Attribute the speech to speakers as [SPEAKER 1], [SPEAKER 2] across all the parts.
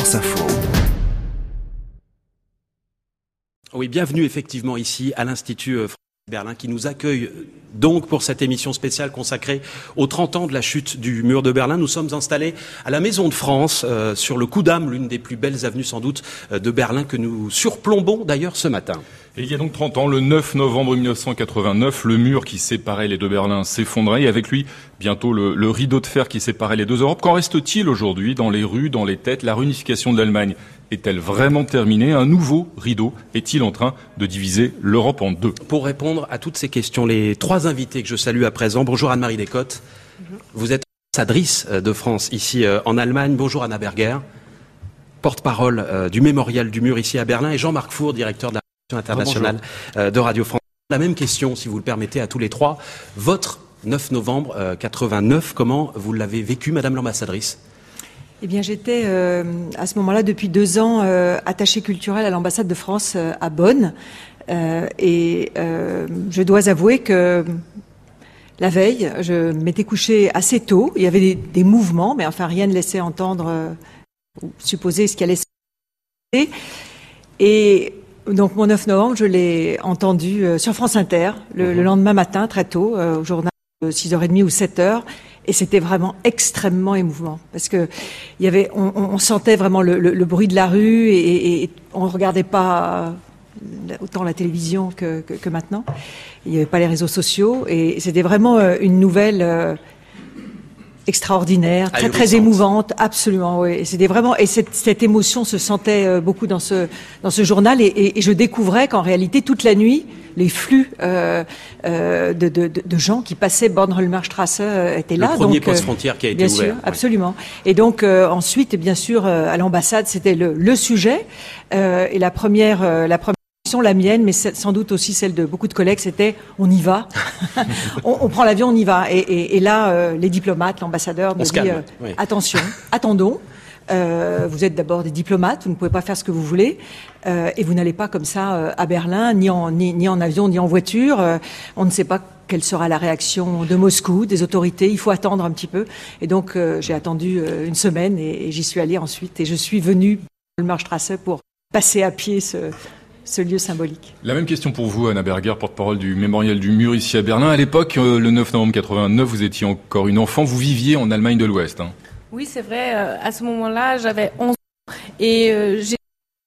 [SPEAKER 1] France Info.
[SPEAKER 2] Oui, bienvenue effectivement ici à l'Institut Berlin qui nous accueille donc pour cette émission spéciale consacrée aux 30 ans de la chute du mur de Berlin. Nous sommes installés à la Maison de France, sur le Kudamm, l'une des plus belles avenues sans doute de Berlin que nous surplombons d'ailleurs ce matin.
[SPEAKER 3] Et il y a donc 30 ans, le 9 novembre 1989, le mur qui séparait les deux Berlins s'effondrait et avec lui, bientôt le rideau de fer qui séparait les deux Europes. Qu'en reste-t-il aujourd'hui dans les rues, dans les têtes? La réunification de l'Allemagne est-elle vraiment terminée? Un nouveau rideau est-il en train de diviser l'Europe en deux?
[SPEAKER 2] Pour répondre à toutes ces questions, les trois invités que je salue à présent. Bonjour Anne-Marie Descottes. Bonjour. Vous êtes ambassadrice de France ici en Allemagne. Bonjour Anna Berger, porte-parole du mémorial du mur ici à Berlin. Et Jean-Marc Four, directeur de la internationale de Radio France. La même question, si vous le permettez, à tous les trois. Votre 9 novembre 89, comment vous l'avez vécu, Madame l'ambassadrice?
[SPEAKER 4] Eh bien, j'étais à ce moment-là, depuis 2 ans, attachée culturelle à l'ambassade de France à Bonn. Je dois avouer que la veille, je m'étais couchée assez tôt. Il y avait des mouvements, mais enfin, rien ne laissait entendre ou supposer ce qui allait se passer. Et donc, mon 9 novembre, je l'ai entendu sur France Inter, le lendemain matin, très tôt, au journal de 6h30 ou 7h. Et c'était vraiment extrêmement émouvant parce que on sentait vraiment le bruit de la rue et on ne regardait pas autant la télévision que maintenant. Il n'y avait pas les réseaux sociaux et c'était vraiment une nouvelle extraordinaire, très émouvante, absolument. Oui. Et c'était vraiment cette émotion se sentait beaucoup dans ce journal et je découvrais qu'en réalité toute la nuit les flux de gens qui passaient Bornholmer-Strasse étaient là.
[SPEAKER 2] Le premier poste frontière qui a été
[SPEAKER 4] ouvert. Bien sûr, absolument. Et donc ensuite, bien sûr, à l'ambassade, c'était le sujet. Et la première question, la mienne, mais sans doute aussi celle de beaucoup de collègues, c'était on y va. on prend l'avion, on y va. Et là, les diplomates, l'ambassadeur me dit attention, attendons. Vous êtes d'abord des diplomates, vous ne pouvez pas faire ce que vous voulez, et vous n'allez pas comme ça à Berlin, ni en avion, ni en voiture. On ne sait pas quelle sera la réaction de Moscou, des autorités. Il faut attendre un petit peu. Et donc, j'ai attendu une semaine et j'y suis allée ensuite. Et je suis venue à Bornholmer-Strasse pour passer à pied ce lieu symbolique.
[SPEAKER 3] La même question pour vous, Anna Berger, porte-parole du mémorial du mur ici à Berlin. À l'époque, le 9 novembre 89, vous étiez encore une enfant. Vous viviez en Allemagne de l'Ouest.
[SPEAKER 5] Oui, c'est vrai. À ce moment-là, j'avais 11 ans et j'étais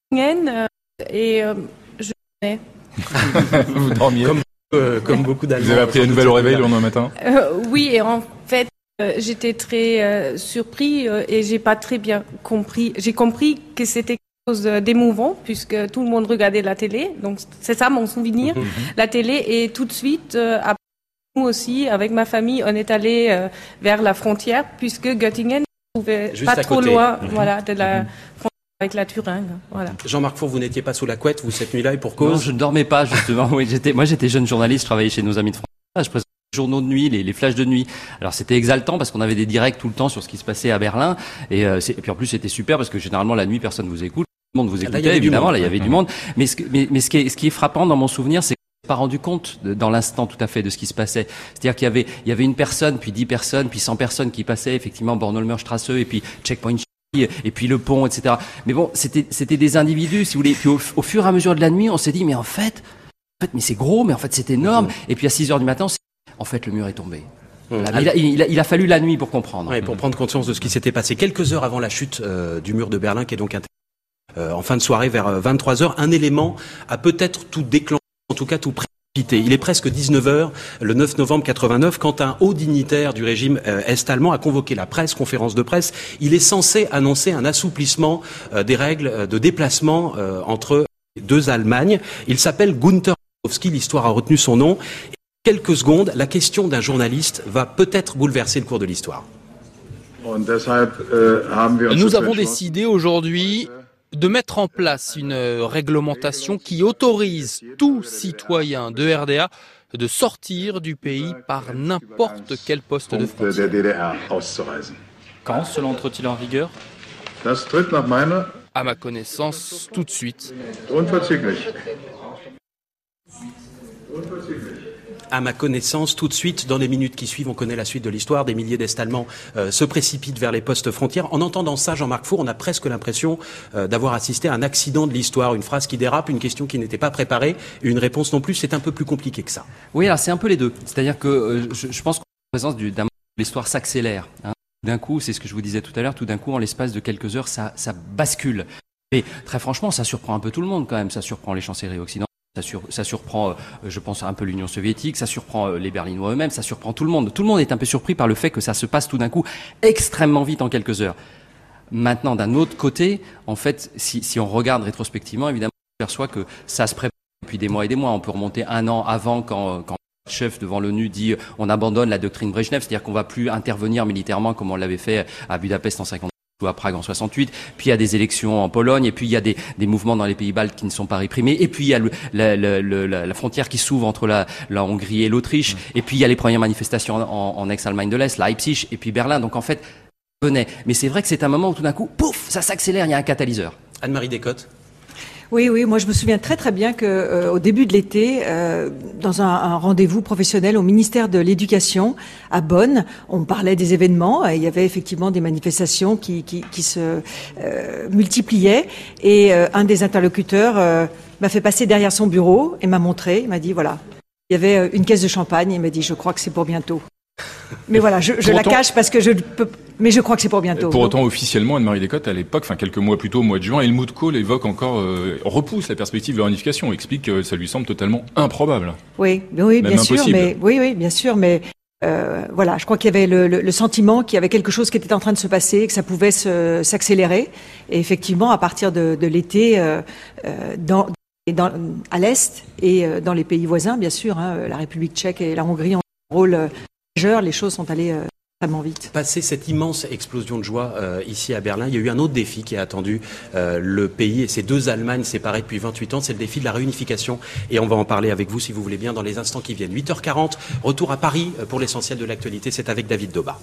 [SPEAKER 5] et je dormais.
[SPEAKER 3] Vous dormiez
[SPEAKER 2] comme beaucoup d'Allemands.
[SPEAKER 3] Vous avez appris la nouvelle au réveil le lendemain matin?
[SPEAKER 5] Oui, et en fait, j'étais très surpris et j'ai pas très bien compris. J'ai compris que c'était quelque chose d'émouvant puisque tout le monde regardait la télé. Donc c'est ça mon souvenir, la télé. Et tout de suite, après nous aussi, avec ma famille, on est allé vers la frontière puisque Göttingen trouvait pas trop loin, de la frontière avec la Thuringe. Voilà.
[SPEAKER 2] Jean-Marc Four, vous n'étiez pas sous la couette, vous, cette nuit-là, et pour cause?
[SPEAKER 6] Non, je ne dormais pas, justement. Oui, j'étais jeune journaliste, je travaillais chez nos amis de France. Je présentais les journaux de nuit, les flashs de nuit. Alors, c'était exaltant parce qu'on avait des directs tout le temps sur ce qui se passait à Berlin. Et puis, en plus, c'était super parce que généralement, la nuit, personne vous écoute. Tout le monde vous écoutait, évidemment. Là, il y avait du monde. Mais ce qui est frappant dans mon souvenir, c'est pas rendu compte dans l'instant tout à fait de ce qui se passait. C'est-à-dire qu'il y avait une personne, puis 10 personnes, puis 100 personnes qui passaient effectivement Bornholmer-Strasse et puis Checkpoint et puis le pont, etc. Mais bon, c'était des individus, si vous voulez. Puis au fur et à mesure de la nuit, on s'est dit, mais en fait, mais c'est gros, mais en fait, c'est énorme. Et puis à 6 heures du matin, en fait, le mur est tombé. Voilà. Il a fallu la nuit pour comprendre.
[SPEAKER 2] Oui, pour prendre conscience de ce qui s'était passé. Quelques heures avant la chute du mur de Berlin, qui est donc en fin de soirée vers 23h, un élément a peut-être tout déclenché, en tout cas tout précipité. Il est presque 19h, le 9 novembre 89, quand un haut dignitaire du régime est-allemand a convoqué la presse, conférence de presse. Il est censé annoncer un assouplissement des règles de déplacement entre les deux Allemagnes. Il s'appelle Günther Schabowski, l'histoire a retenu son nom. Et en quelques secondes, la question d'un journaliste va peut-être bouleverser le cours de l'histoire.
[SPEAKER 7] Nous avons décidé aujourd'hui de mettre en place une réglementation qui autorise tout citoyen de RDA de sortir du pays par n'importe quel poste de frontière.
[SPEAKER 6] Quand cela entre-t-il en vigueur?
[SPEAKER 7] À ma connaissance, tout de suite.
[SPEAKER 2] À ma connaissance, tout de suite, dans les minutes qui suivent, on connaît la suite de l'histoire. Des milliers d'Est-Allemands se précipitent vers les postes frontières. En entendant ça, Jean-Marc Four, on a presque l'impression d'avoir assisté à un accident de l'histoire. Une phrase qui dérape, une question qui n'était pas préparée, et une réponse non plus. C'est un peu plus compliqué que ça.
[SPEAKER 6] Oui, alors c'est un peu les deux. C'est-à-dire que je pense qu'en présence d'un moment où l'histoire s'accélère. Hein. D'un coup, c'est ce que je vous disais tout à l'heure, tout d'un coup, en l'espace de quelques heures, ça bascule. Et très franchement, ça surprend un peu tout le monde quand même. Ça surprend les chancelleries occidentales. Ça surprend, je pense, un peu l'Union soviétique, ça surprend les Berlinois eux-mêmes, ça surprend tout le monde. Tout le monde est un peu surpris par le fait que ça se passe tout d'un coup extrêmement vite en quelques heures. Maintenant, d'un autre côté, en fait, si on regarde rétrospectivement, évidemment, on perçoit que ça se prépare depuis des mois et des mois. On peut remonter un an avant quand le chef devant l'ONU dit on abandonne la doctrine Brejnev, c'est-à-dire qu'on va plus intervenir militairement comme on l'avait fait à Budapest en 50. Ou à Prague en 68, puis il y a des élections en Pologne, et puis il y a des mouvements dans les pays baltes qui ne sont pas réprimés, et puis il y a la frontière qui s'ouvre entre la Hongrie et l'Autriche, et puis il y a les premières manifestations en ex-Allemagne de l'Est, Leipzig, et puis Berlin. Donc en fait, venait. Mais c'est vrai que c'est un moment où tout d'un coup, pouf, ça s'accélère, il y a un catalyseur.
[SPEAKER 2] Anne-Marie Descotes.
[SPEAKER 4] Oui, moi je me souviens très très bien que au début de l'été, dans un rendez-vous professionnel au ministère de l'Éducation à Bonn, on parlait des événements et il y avait effectivement des manifestations qui se multipliaient, et un des interlocuteurs m'a fait passer derrière son bureau et m'a montré, il m'a dit voilà, il y avait une caisse de champagne, il m'a dit je crois que c'est pour bientôt. Mais voilà, je la cache parce que mais je crois que c'est pour bientôt.
[SPEAKER 3] Pour autant, officiellement, Anne-Marie Descotes, à l'époque, quelques mois plus tôt, au mois de juin, Helmut Kohl évoque encore, repousse la perspective de la réunification, explique que ça lui semble totalement improbable.
[SPEAKER 4] Oui, bien sûr,
[SPEAKER 3] impossible.
[SPEAKER 4] mais oui, bien sûr, mais voilà, je crois qu'il y avait le sentiment qu'il y avait quelque chose qui était en train de se passer, que ça pouvait s'accélérer, et effectivement, à partir de l'été, à l'est et dans les pays voisins, bien sûr, la République tchèque et la Hongrie ont un rôle majeur, les choses sont allées extrêmement vite.
[SPEAKER 2] Passé cette immense explosion de joie ici à Berlin, il y a eu un autre défi qui a attendu le pays et ces deux Allemagnes séparées depuis 28 ans, c'est le défi de la réunification. Et on va en parler avec vous, si vous voulez bien, dans les instants qui viennent. 8h40, retour à Paris pour l'essentiel de l'actualité, c'est avec David Doba.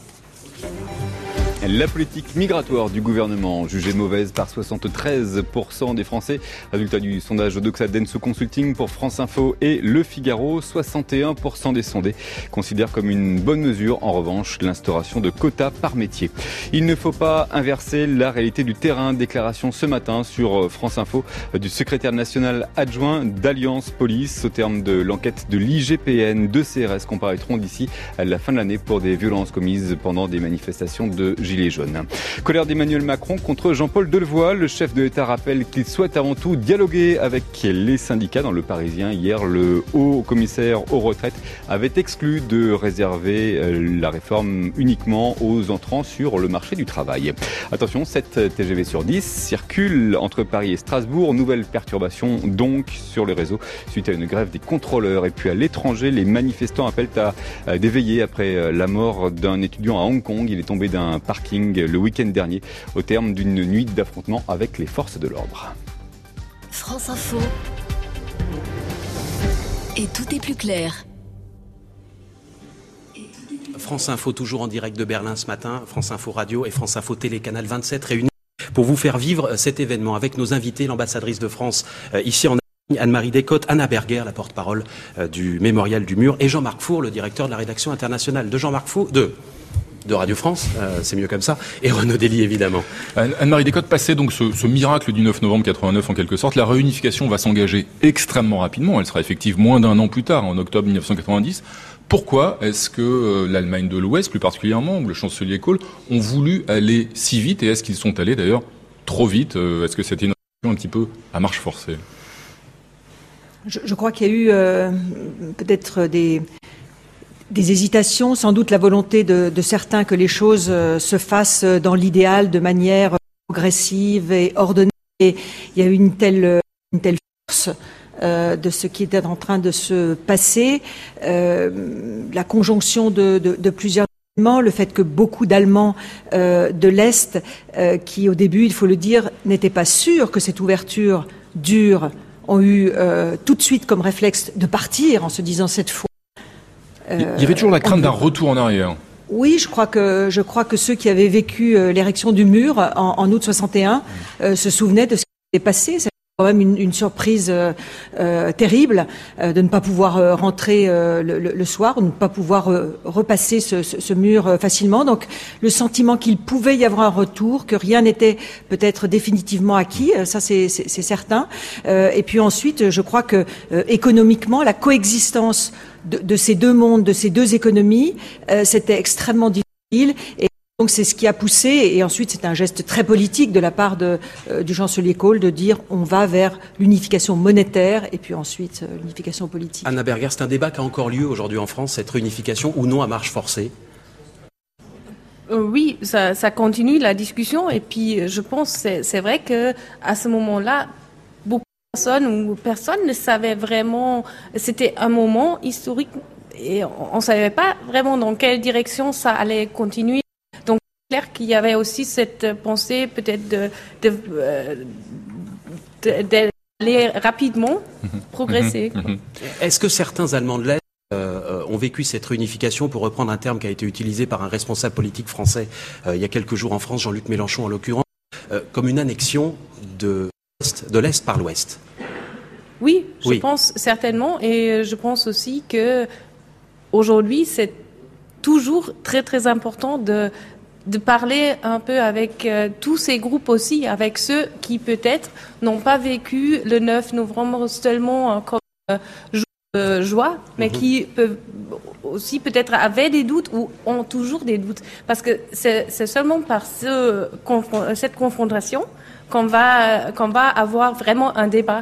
[SPEAKER 1] La politique migratoire du gouvernement jugée mauvaise par 73% des Français. Résultat du sondage Doxa Denso Consulting pour France Info et Le Figaro. 61% des sondés considèrent comme une bonne mesure, en revanche, l'instauration de quotas par métier. Il ne faut pas inverser la réalité du terrain. Déclaration ce matin sur France Info du secrétaire national adjoint d'Alliance Police. Au terme de l'enquête de l'IGPN, 2 CRS comparaîtront d'ici à la fin de l'année pour des violences commises pendant des manifestations de Gilets jaunes. Colère d'Emmanuel Macron contre Jean-Paul Delevoye. Le chef de l'État rappelle qu'il souhaite avant tout dialoguer avec les syndicats. Dans Le Parisien, hier, le haut commissaire aux retraites avait exclu de réserver la réforme uniquement aux entrants sur le marché du travail. Attention, 7 TGV sur 10 circulent entre Paris et Strasbourg. Nouvelle perturbation donc sur le réseau suite à une grève des contrôleurs. Et puis à l'étranger, les manifestants appellent à d'éveiller après la mort d'un étudiant à Hong Kong. Il est tombé d'un parking le week-end dernier au terme d'une nuit d'affrontement avec les forces de l'ordre.
[SPEAKER 8] France Info. Et tout est plus clair.
[SPEAKER 2] France Info toujours en direct de Berlin ce matin, France Info Radio et France Info Télé, Canal 27 réunis pour vous faire vivre cet événement avec nos invités, l'ambassadrice de France ici en Allemagne, Anne-Marie Descotes, Anna Berger, la porte-parole du Mémorial du Mur, et Jean-Marc Four, le directeur de la rédaction internationale de Radio France, c'est mieux comme ça, et Renaud Dely évidemment.
[SPEAKER 3] Anne-Marie Descotes, passé donc ce miracle du 9 novembre 89 en quelque sorte, la réunification va s'engager extrêmement rapidement, elle sera effective moins d'un an plus tard, en octobre 1990. Pourquoi est-ce que l'Allemagne de l'Ouest, plus particulièrement, ou le chancelier Kohl, ont voulu aller si vite, et est-ce qu'ils sont allés d'ailleurs trop vite? Est-ce que c'était une réunification un petit peu à marche forcée?
[SPEAKER 4] Je crois qu'il y a eu peut-être des hésitations, sans doute la volonté de certains que les choses se fassent dans l'idéal, de manière progressive et ordonnée. Et il y a eu une telle force de ce qui était en train de se passer, la conjonction de plusieurs éléments, le fait que beaucoup d'Allemands de l'Est, qui au début, il faut le dire, n'étaient pas sûrs que cette ouverture dure, ont eu tout de suite comme réflexe de partir en se disant cette fois.
[SPEAKER 3] Il y avait toujours la crainte d'un retour en arrière.
[SPEAKER 4] Oui, je crois que ceux qui avaient vécu l'érection du mur en août 61 se souvenaient de ce qui s'est passé. quand même une surprise terrible de ne pas pouvoir rentrer le soir, ou de ne pas pouvoir repasser ce mur facilement. Donc le sentiment qu'il pouvait y avoir un retour, que rien n'était peut-être définitivement acquis, ça c'est certain. Et puis ensuite, je crois que économiquement, la coexistence de ces deux mondes, de ces deux économies, c'était extrêmement difficile. Et donc c'est ce qui a poussé, et ensuite c'est un geste très politique de la part du chancelier Kohl de dire on va vers l'unification monétaire et puis ensuite l'unification politique.
[SPEAKER 2] Anna Berger, c'est un débat qui a encore lieu aujourd'hui en France, cette réunification ou non à marche forcée?
[SPEAKER 5] Oui, ça continue la discussion, et puis je pense c'est vrai que à ce moment-là, beaucoup de personnes ne savaient vraiment. C'était un moment historique et on ne savait pas vraiment dans quelle direction ça allait continuer. Clair qu'il y avait aussi cette pensée peut-être d'aller rapidement progresser.
[SPEAKER 2] Est-ce que certains Allemands de l'Est ont vécu cette réunification, pour reprendre un terme qui a été utilisé par un responsable politique français il y a quelques jours en France, Jean-Luc Mélenchon en l'occurrence, comme une annexion de l'Est par l'Ouest?
[SPEAKER 5] Oui, je pense certainement, et je pense aussi que aujourd'hui c'est toujours très très important de parler un peu avec tous ces groupes aussi, avec ceux qui peut-être n'ont pas vécu le 9 novembre seulement comme joie, mais qui peuvent aussi peut-être avaient des doutes ou ont toujours des doutes. Parce que c'est seulement par cette confrontation qu'on va avoir vraiment un débat.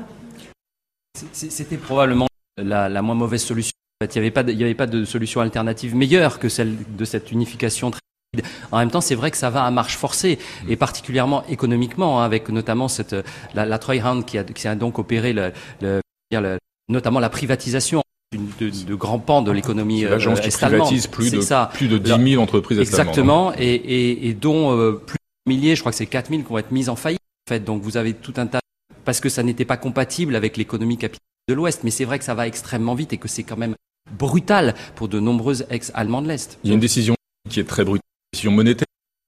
[SPEAKER 6] C'était probablement la moins mauvaise solution. En fait, il n'y avait pas de solution alternative meilleure que celle de cette unification très. En même temps, c'est vrai que ça va à marche forcée, et particulièrement économiquement, avec notamment la Treuhand qui a donc opéré notamment la privatisation de grands pans de l'économie
[SPEAKER 3] est-allemande. Qui privatise plus de 10 000 entreprises
[SPEAKER 6] exactement, et dont plus de milliers, je crois que c'est 4 000 qui vont être mises en faillite. En fait, donc vous avez tout un tas, parce que ça n'était pas compatible avec l'économie capitaliste de l'Ouest, mais c'est vrai que ça va extrêmement vite et que c'est quand même brutal pour de nombreuses ex-Allemands de l'Est.
[SPEAKER 3] Il y a une décision qui est très brutale. Décision monétaire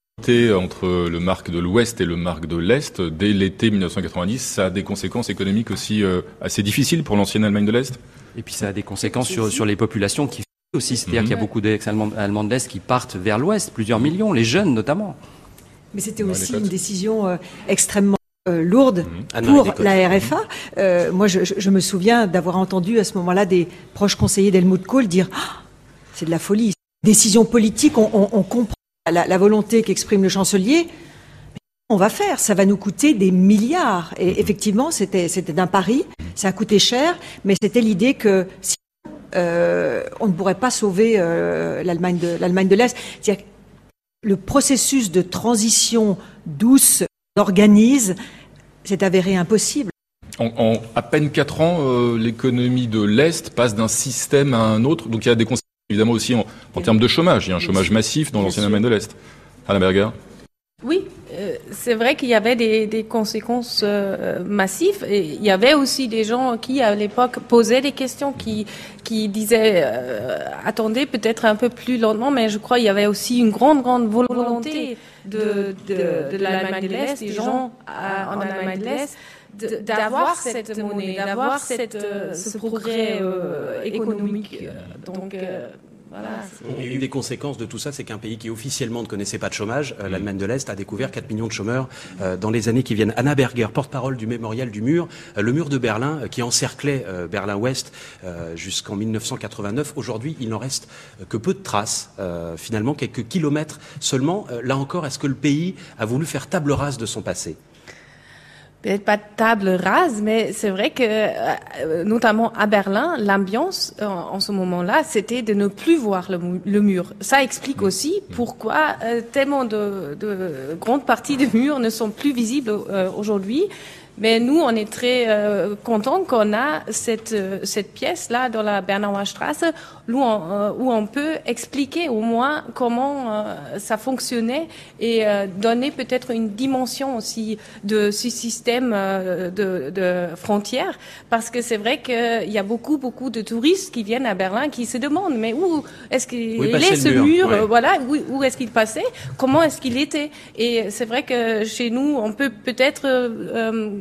[SPEAKER 3] entre le mark de l'Ouest et le mark de l'Est dès l'été 1990, ça a des conséquences économiques aussi assez difficiles pour l'ancienne Allemagne de l'Est.
[SPEAKER 6] Et puis ça a des conséquences sur les populations qui aussi, c'est-à-dire qu'il y a beaucoup d'ex-Allemands de l'Est qui partent vers l'Ouest, plusieurs millions, les jeunes notamment.
[SPEAKER 4] Mais c'était aussi une décision extrêmement lourde pour la RFA. Moi, je me souviens d'avoir entendu à ce moment-là des proches conseillers d'Helmut Kohl dire c'est de la folie. Décision politique, on comprend la volonté qu'exprime le chancelier. Mais on va faire, ça va nous coûter des milliards. Et effectivement, c'était un pari, ça a coûté cher, mais c'était l'idée que si on ne pourrait pas sauver l'Allemagne de l'Est. C'est-à-dire que le processus de transition douce qu'on organise s'est avéré impossible.
[SPEAKER 3] En à peine 4 ans, l'économie de l'Est passe d'un système à un autre, donc il y a des conséquences. Évidemment aussi en termes de chômage, il y a un chômage massif dans l'ancienne Allemagne de l'Est. Anna Berger.
[SPEAKER 5] Oui, c'est vrai qu'il y avait des conséquences massives, et il y avait aussi des gens qui à l'époque posaient des questions, qui disaient attendez peut-être un peu plus lentement, mais je crois qu'il y avait aussi une grande volonté de l'Allemagne de l'Est, des gens en Allemagne de l'Est, d'avoir cette monnaie, d'avoir ce progrès économique. Donc voilà.
[SPEAKER 2] Et une des conséquences de tout ça, c'est qu'un pays qui officiellement ne connaissait pas de chômage, l'Allemagne de l'Est, a découvert 4 millions de chômeurs dans les années qui viennent. Anna Berger, porte-parole du mémorial du mur, le mur de Berlin qui encerclait Berlin-Ouest jusqu'en 1989. Aujourd'hui, il n'en reste que peu de traces, finalement quelques kilomètres seulement. Là encore, est-ce que le pays a voulu faire table rase de son passé ?
[SPEAKER 5] Peut-être pas de table rase, mais c'est vrai que, notamment à Berlin, l'ambiance en ce moment-là, c'était de ne plus voir le mur. Ça explique aussi pourquoi tellement de grandes parties du mur ne sont plus visibles aujourd'hui. Mais nous, on est très contents qu'on a cette pièce-là dans la Bernauer Straße où on peut expliquer au moins comment ça fonctionnait et donner peut-être une dimension aussi de ce système de frontières. Parce que c'est vrai qu'il y a beaucoup de touristes qui viennent à Berlin qui se demandent mais où est-ce qu'il est ce mur ouais. Voilà, où est-ce qu'il passait, comment est-ce qu'il était. Et c'est vrai que chez nous, on peut peut-être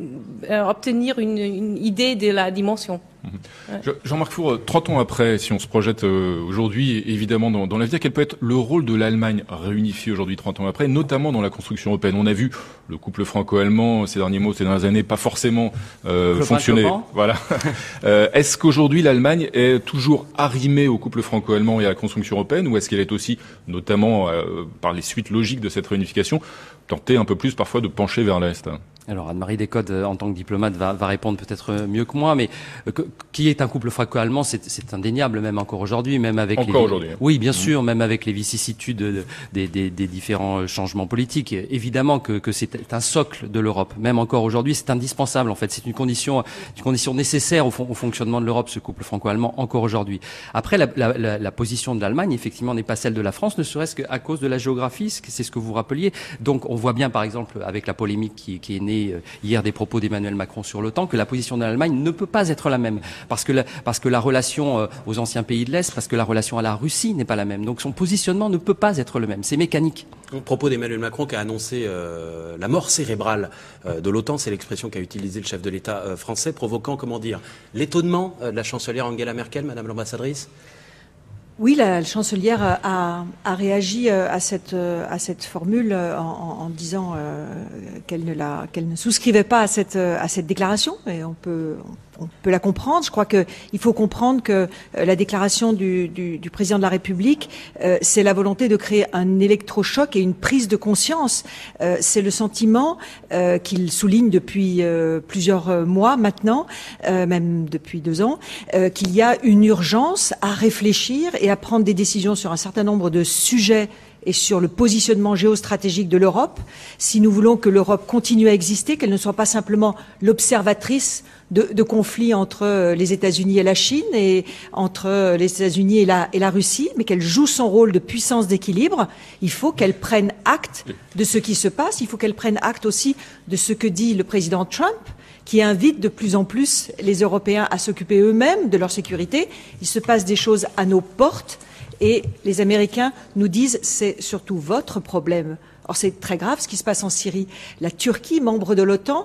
[SPEAKER 5] obtenir une idée de la dimension.
[SPEAKER 3] Jean-Marc Four, 30 ans après, si on se projette aujourd'hui, évidemment dans l'avenir, quel peut être le rôle de l'Allemagne réunifiée aujourd'hui, 30 ans après, notamment dans la construction européenne? On a vu le couple franco-allemand ces dernières années, pas forcément fonctionner. Voilà. Est-ce qu'aujourd'hui l'Allemagne est toujours arrimée au couple franco-allemand et à la construction européenne, ou est-ce qu'elle est aussi, notamment par les suites logiques de cette réunification, tentée un peu plus parfois de pencher vers l'Est?
[SPEAKER 6] Alors Anne-Marie Descodes, en tant que diplomate, va répondre peut-être mieux que moi, mais qui est un couple franco-allemand, c'est indéniable, même encore aujourd'hui, même avec
[SPEAKER 3] aujourd'hui.
[SPEAKER 6] Oui, bien sûr, même avec les vicissitudes des différents changements politiques. Évidemment que c'est un socle de l'Europe. Même encore aujourd'hui, c'est indispensable. En fait, c'est une condition nécessaire au fonctionnement de l'Europe, ce couple franco-allemand, encore aujourd'hui. Après, la position de l'Allemagne, effectivement, n'est pas celle de la France, ne serait-ce qu'à cause de la géographie. C'est ce que vous rappeliez. Donc, on voit bien, par exemple, avec la polémique qui est née hier des propos d'Emmanuel Macron sur l'OTAN, que la position de l'Allemagne ne peut pas être la même. Parce que la relation aux anciens pays de l'Est, parce que la relation à la Russie n'est pas la même. Donc son positionnement ne peut pas être le même. C'est mécanique.
[SPEAKER 2] Au propos d'Emmanuel Macron qui a annoncé la mort cérébrale de l'OTAN, c'est l'expression qu'a utilisé le chef de l'État français, provoquant, l'étonnement de la chancelière Angela Merkel, Madame l'ambassadrice?
[SPEAKER 4] Oui, la chancelière a réagi à cette formule en disant qu'elle ne souscrivait pas à cette déclaration, et on peut la comprendre. Je crois qu'il faut comprendre que la déclaration du président de la République, c'est la volonté de créer un électrochoc et une prise de conscience. C'est le sentiment qu'il souligne depuis plusieurs mois maintenant, même depuis 2 ans, qu'il y a une urgence à réfléchir et à prendre des décisions sur un certain nombre de sujets et sur le positionnement géostratégique de l'Europe, si nous voulons que l'Europe continue à exister, qu'elle ne soit pas simplement l'observatrice de conflits entre les États-Unis et la Chine, et entre les États-Unis et la Russie, mais qu'elle joue son rôle de puissance d'équilibre. Il faut qu'elle prenne acte de ce qui se passe. Il faut qu'elle prenne acte aussi de ce que dit le président Trump, qui invite de plus en plus les Européens à s'occuper eux-mêmes de leur sécurité. Il se passe des choses à nos portes, et les Américains nous disent c'est surtout votre problème. Or c'est très grave ce qui se passe en Syrie. La Turquie, membre de l'OTAN,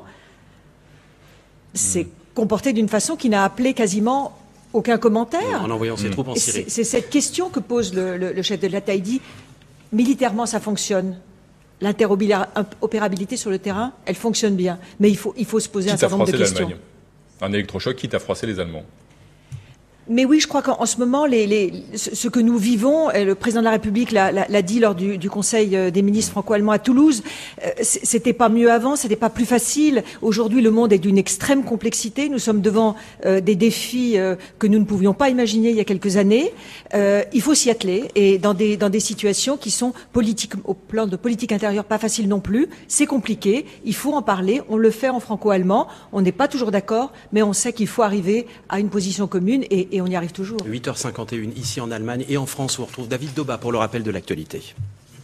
[SPEAKER 4] s'est comportée d'une façon qui n'a appelé quasiment aucun commentaire.
[SPEAKER 2] En envoyant ses troupes en Syrie.
[SPEAKER 4] C'est cette question que pose le chef de l'État. Il dit militairement ça fonctionne. L'interopérabilité sur le terrain, elle fonctionne bien. Mais il faut se poser un certain nombre de questions.
[SPEAKER 3] Un électrochoc quitte à froisser les Allemands.
[SPEAKER 4] Mais oui, je crois qu'en ce moment, ce que nous vivons, le président de la République l'a dit lors du Conseil des ministres franco-allemands à Toulouse, c'était pas mieux avant, c'était pas plus facile. Aujourd'hui, le monde est d'une extrême complexité. Nous sommes devant des défis que nous ne pouvions pas imaginer il y a quelques années. Il faut s'y atteler, et dans des situations qui sont politiques, au plan de politique intérieure, pas faciles non plus. C'est compliqué. Il faut en parler. On le fait en franco-allemand. On n'est pas toujours d'accord, mais on sait qu'il faut arriver à une position commune, et on y arrive toujours.
[SPEAKER 2] 8h51, ici en Allemagne et en France, on retrouve David Doba pour le rappel de l'actualité.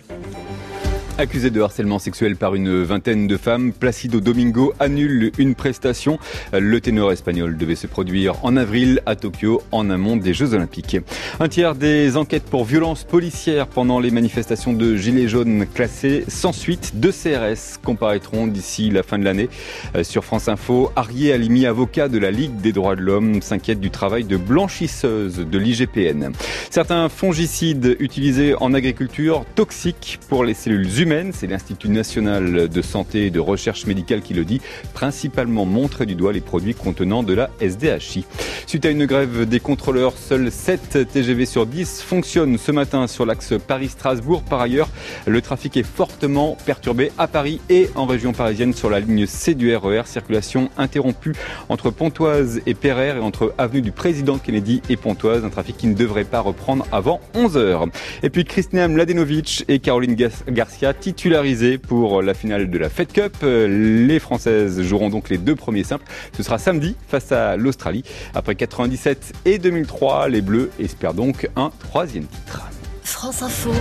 [SPEAKER 1] Accusé de harcèlement sexuel par une vingtaine de femmes, Placido Domingo annule une prestation. Le ténor espagnol devait se produire en avril à Tokyo, en amont des Jeux Olympiques. Un tiers des enquêtes pour violences policières pendant les manifestations de Gilets jaunes classées sans suite. 2 CRS comparaîtront d'ici la fin de l'année. Sur France Info, Arié Halimi, avocat de la Ligue des droits de l'homme, s'inquiète du travail de blanchisseuse de l'IGPN. Certains fongicides utilisés en agriculture toxiques pour les cellules humaines. C'est l'Institut national de santé et de recherche médicale qui le dit, principalement montrer du doigt les produits contenant de la SDHI. Suite à une grève des contrôleurs, seuls 7 TGV sur 10 fonctionnent ce matin sur l'axe Paris-Strasbourg. Par ailleurs, le trafic est fortement perturbé à Paris et en région parisienne sur la ligne C du RER. Circulation interrompue entre Pontoise et Pereire et entre avenue du Président Kennedy et Pontoise. Un trafic qui ne devrait pas reprendre avant 11h. Et puis Kristina Mladenovic et Caroline Garcia titularisées pour la finale de la Fed Cup. Les Françaises joueront donc les 2 premiers simples. Ce sera samedi face à l'Australie. Après 97 et 2003, les Bleus espèrent donc un 3e titre.
[SPEAKER 8] France Info.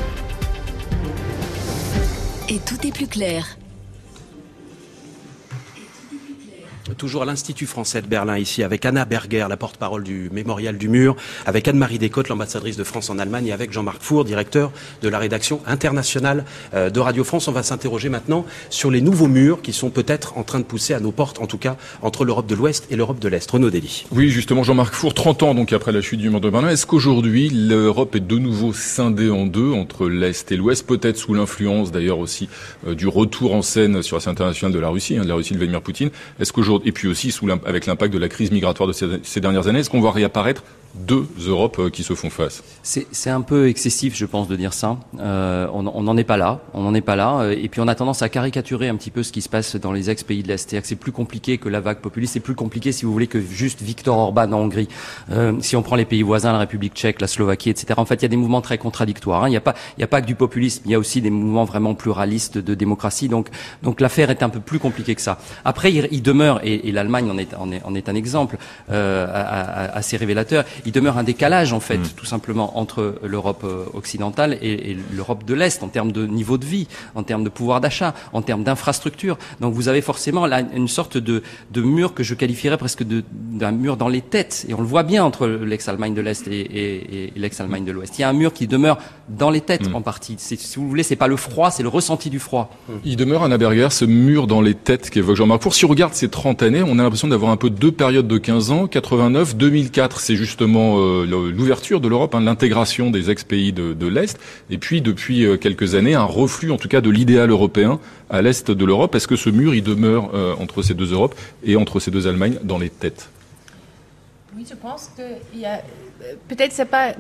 [SPEAKER 8] Et tout est plus clair.
[SPEAKER 2] Toujours à l'Institut français de Berlin, ici, avec Anna Berger, la porte-parole du Mémorial du Mur, avec Anne-Marie Descotes, l'ambassadrice de France en Allemagne, et avec Jean-Marc Four, directeur de la rédaction internationale de Radio France. On va s'interroger maintenant sur les nouveaux murs qui sont peut-être en train de pousser à nos portes, en tout cas, entre l'Europe de l'Ouest et l'Europe de l'Est. Renaud Dely.
[SPEAKER 3] Oui, justement, Jean-Marc Four, 30 ans donc après la chute du mur de Berlin. Est-ce qu'aujourd'hui, l'Europe est de nouveau scindée en deux, entre l'Est et l'Ouest, peut-être sous l'influence d'ailleurs aussi du retour en scène sur la scène internationale de la Russie de Vladimir Poutine. Est-ce qu'aujourd'hui, et puis aussi avec l'impact de la crise migratoire de ces dernières années, est-ce qu'on voit réapparaître deux Europes qui se font face?
[SPEAKER 6] C'est un peu excessif, je pense, de dire ça. On n'en est pas là. On n'en est pas là. Et puis on a tendance à caricaturer un petit peu ce qui se passe dans les ex-pays de l'Est. C'est-à-dire que c'est plus compliqué que la vague populiste. C'est plus compliqué, si vous voulez, que juste Viktor Orban en Hongrie. Si on prend les pays voisins, la République tchèque, la Slovaquie, etc. En fait, il y a des mouvements très contradictoires. Il n'y a pas que du populisme. Il y a aussi des mouvements vraiment pluralistes de démocratie. Donc l'affaire est un peu plus compliquée que ça. Après, il demeure, et l'Allemagne en est un exemple assez révélateur. Il demeure un décalage, en fait, tout simplement, entre l'Europe occidentale et l'Europe de l'Est, en termes de niveau de vie, en termes de pouvoir d'achat, en termes d'infrastructure. Donc vous avez forcément là une sorte de mur que je qualifierais presque d'un mur dans les têtes. Et on le voit bien entre l'ex-Allemagne de l'Est et l'ex-Allemagne de l'Ouest. Il y a un mur qui demeure dans les têtes, en partie. Si vous voulez, c'est pas le froid, c'est le ressenti du froid.
[SPEAKER 3] Il demeure, Anna Berger, ce mur dans les têtes qu'évoque Jean-Marc Four. Si on regarde ces 30 années, on a l'impression d'avoir un peu deux périodes de 15 ans. 89, 2004, c'est justement l'ouverture de l'Europe, l'intégration des ex-pays de l'Est. Et puis, depuis quelques années, un reflux, en tout cas, de l'idéal européen à l'Est de l'Europe. Est-ce que ce mur, il demeure entre ces deux Europes et entre ces deux Allemagnes dans les têtes?
[SPEAKER 5] Oui, je pense que peut-être c'est pas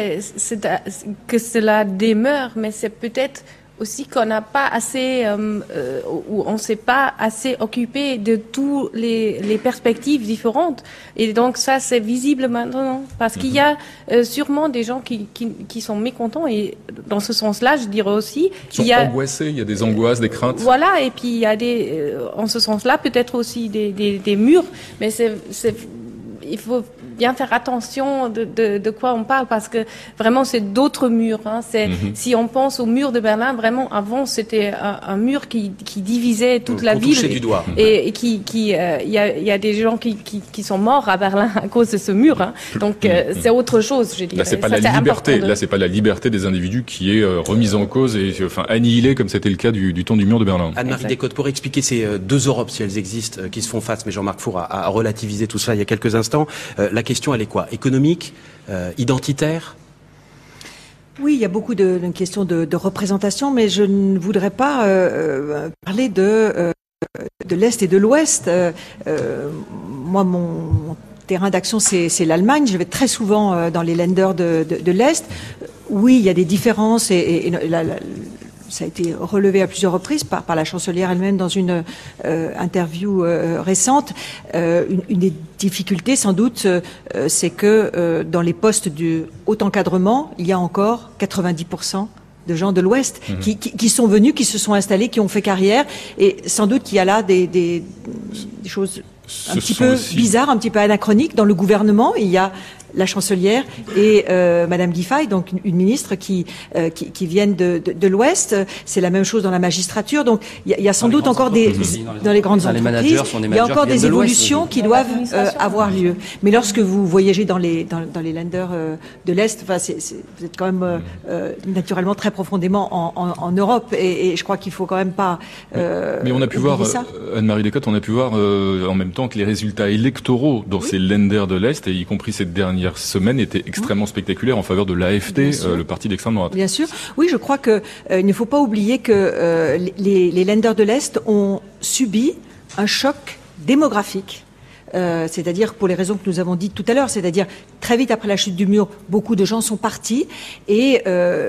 [SPEAKER 5] que cela demeure, mais c'est peut-être aussi qu'on n'a pas assez, ou on ne s'est pas assez occupé de toutes les perspectives différentes. Et donc ça, c'est visible maintenant, parce qu'il y a sûrement des gens qui sont mécontents. Et dans ce sens-là, je dirais aussi,
[SPEAKER 3] il y a angoissés, il y a des angoisses, des craintes.
[SPEAKER 5] Voilà, et puis il y a en ce sens-là, peut-être aussi des murs, mais il faut bien faire attention de quoi on parle, parce que vraiment c'est d'autres murs. Si on pense au mur de Berlin, vraiment avant c'était un mur qui divisait toute la ville.
[SPEAKER 2] Du doigt.
[SPEAKER 5] Et il y a des gens qui sont morts à Berlin à cause de ce mur. Donc c'est autre chose, je dirais.
[SPEAKER 3] Là c'est pas la liberté. Là c'est pas la liberté des individus qui est remise en cause et annihilée comme c'était le cas du temps du mur de Berlin.
[SPEAKER 2] Anne-Marie Descotes, pour expliquer ces deux Europes, si elles existent, qui se font face, mais Jean-Marc Four a relativisé tout ça il y a quelques instants. La question, elle est quoi? Économique, identitaire?
[SPEAKER 4] Oui, il y a beaucoup de questions de représentation, mais je ne voudrais pas parler de l'Est et de l'Ouest. Moi, mon terrain d'action, c'est l'Allemagne. Je vais très souvent dans les Länder de l'Est. Oui, il y a des différences et ça a été relevé à plusieurs reprises par la chancelière elle-même dans une interview récente. Une des difficultés, sans doute, c'est que dans les postes du haut encadrement, il y a encore 90% de gens de l'Ouest qui sont venus, qui se sont installés, qui ont fait carrière. Et sans doute qu'il y a là des choses un petit peu bizarres, un petit peu anachroniques. Dans le gouvernement, il y a la chancelière et Madame Giffey, donc une ministre qui viennent de l'Ouest. C'est la même chose dans la magistrature. Donc il y a sans doute encore dans les grandes entreprises, il y a encore des évolutions qui doivent avoir lieu. Mais lorsque vous voyagez dans les Länder de l'Est, vous êtes quand même naturellement très profondément en Europe, et je crois qu'il faut quand même pas.
[SPEAKER 3] Mais on a pu voir, Anne-Marie Descotes, on a pu voir en même temps que les résultats électoraux dans ces Länder de l'Est, et y compris cette dernière semaine, étaient extrêmement spectaculaires en faveur de l'AfD, le parti d'extrême droite.
[SPEAKER 4] Bien sûr. Oui, je crois que il ne faut pas oublier que les Länder de l'Est ont subi un choc démographique. C'est-à-dire pour les raisons que nous avons dites tout à l'heure, c'est-à-dire très vite après la chute du mur, beaucoup de gens sont partis et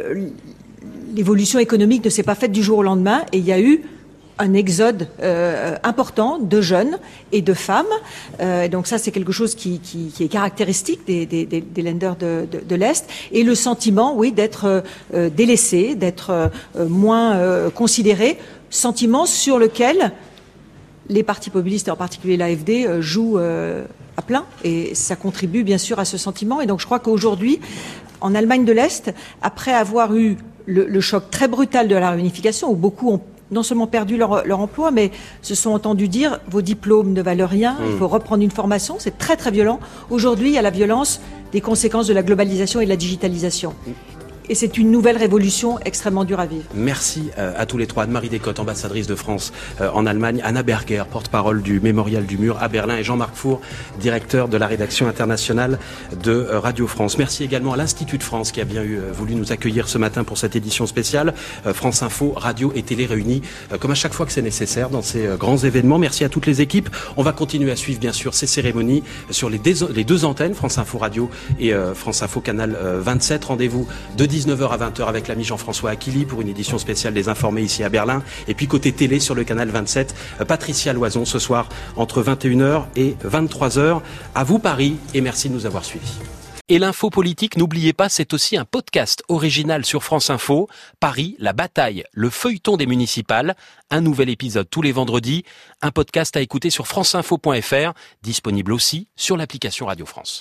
[SPEAKER 4] l'évolution économique ne s'est pas faite du jour au lendemain, et il y a eu un exode important de jeunes et de femmes. Donc ça, c'est quelque chose qui est caractéristique des Länder de l'Est. Et le sentiment, oui, d'être délaissé, d'être moins considéré, sentiment sur lequel les partis populistes, et en particulier l'AfD, jouent à plein. Et ça contribue bien sûr à ce sentiment. Et donc je crois qu'aujourd'hui, en Allemagne de l'Est, après avoir eu le choc très brutal de la réunification, où beaucoup ont non seulement perdu leur emploi, mais se sont entendus dire vos diplômes ne valent rien, il faut reprendre une formation. C'est très très violent. Aujourd'hui, il y a la violence des conséquences de la globalisation et de la digitalisation. Et c'est une nouvelle révolution extrêmement dure à vivre.
[SPEAKER 2] Merci à tous les trois. Anne-Marie Descottes, ambassadrice de France en Allemagne, Anna Berger, porte-parole du Mémorial du Mur à Berlin, et Jean-Marc Four, directeur de la rédaction internationale de Radio France. Merci également à l'Institut de France qui a bien voulu nous accueillir ce matin pour cette édition spéciale. France Info, radio et télé réunis comme à chaque fois que c'est nécessaire dans ces grands événements. Merci à toutes les équipes. On va continuer à suivre bien sûr ces cérémonies sur les deux antennes, France Info Radio et France Info Canal 27. Rendez-vous de 19h à 20h avec l'ami Jean-François Aquili pour une édition spéciale des Informés ici à Berlin. Et puis côté télé sur le canal 27, Patricia Loison ce soir entre 21h et 23h. À vous Paris et merci de nous avoir suivis.
[SPEAKER 7] Et l'info politique, n'oubliez pas, c'est aussi un podcast original sur France Info. Paris, la bataille, le feuilleton des municipales. Un nouvel épisode tous les vendredis. Un podcast à écouter sur franceinfo.fr, disponible aussi sur l'application Radio France.